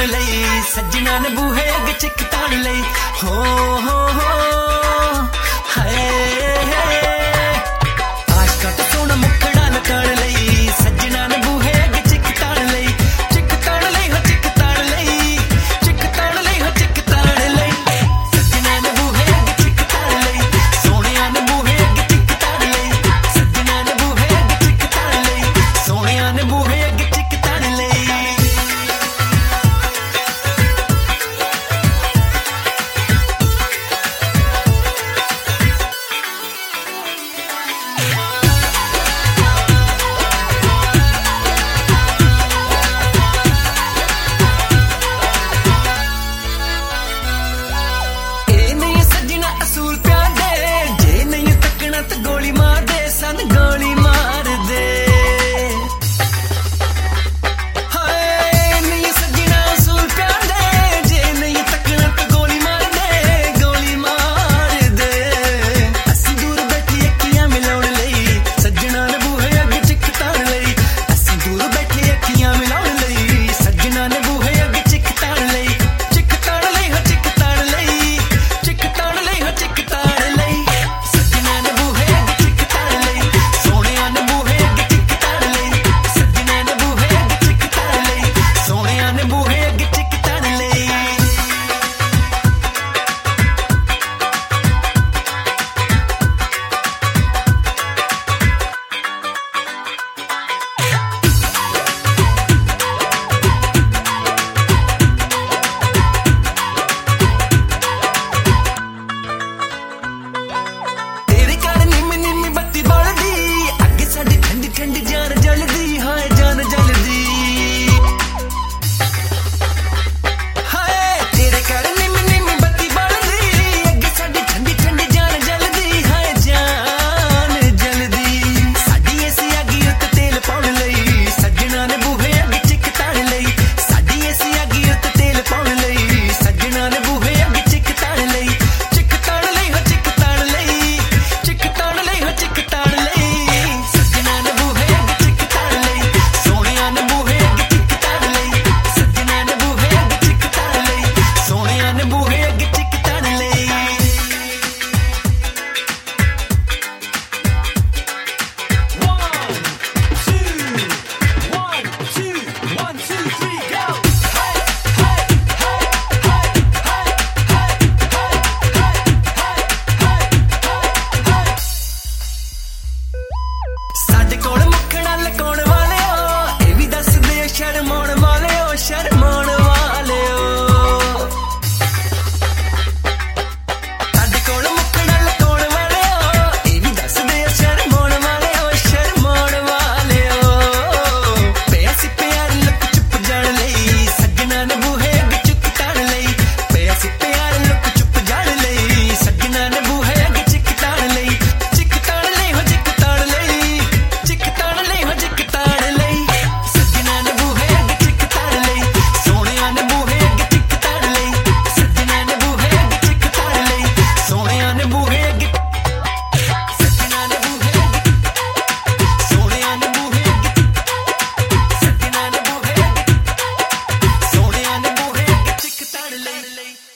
ताण लई सजना ने बूहे अगे चिक ताण लई हो हाय आशका तो सोना मुखड़ा न ताण लई सजना ने बूहे अगे चिक ताण लई हो चिक ताण लई चिक ताण लई हो चिक ताण लई सजना ने बूहे अगे चिक ताण लई सोनिया ने बूहे अगे चिक ताण लई सजना ने बूहे अगे चिक ताण लई सोनिया ने बूहे अगे चिक ताण लई गोली मार दे सन गोली मार दे हाय नहीं सजना असूल प्यार दे जे नहीं तकना तो गोली मार दे असी दूर बैठी अखियां मिलाउण लई सजना ने बूहे अगे चिक ताण लई असी दूर बैठी अखियां मिलाउण लई सजना ने बूहे अगे चिक ताण लई हो चिक ताण लई चिक ताण लई हो चिक ताण लई सजना ने ठंडी जान जलदी हाय जान जलदी हाय तेरे घर निम निम बत्ती बलदी अगे साडी ठंडी ठंडी जान जलदी हाय जान जलदी साडी ऐसी अगी उत तेल पाउण लई सजना ने बूहे अगे चिक ताण लई साडी ऐसी अगी उत तेल पाउण लई सजना ने बूहे अगे चिक ताण लई चिक ताण लई हो चिक ताण लई चिक ताण लई हो चिक ताण लई सजना ने साडे कोल मुखड़ा लकाउण वाले ए भी दस दे शर्माउण वाले शर्माउण वाले साडे कोल मुखड़ा लकाउण वाले ए भी दस दे शर्माउण वाले पिया सी प्यार लुक चुप जाण लई सजना ने बूहे अगे चिक ताण लई पिया सी प्यार लुक चुप जाण लई सजना ने बूहे अगे चिक ताण लई चिक ताण लई हो चिक ताण लई चिक ताण लई हो चिक ताण लई सजना ने बूहे अगे चिक ताण लई सोनिया ने बूहे अगे चिक ताण लई सजना ने बूहे अगे चिक ताण लई सोनिया ने बूहे अगे सजना ने बूहे अगे सोनिया ने बूहे अगे सजना ने बूहे अगे सोनिया ने बूहे अगे चिक ताण लई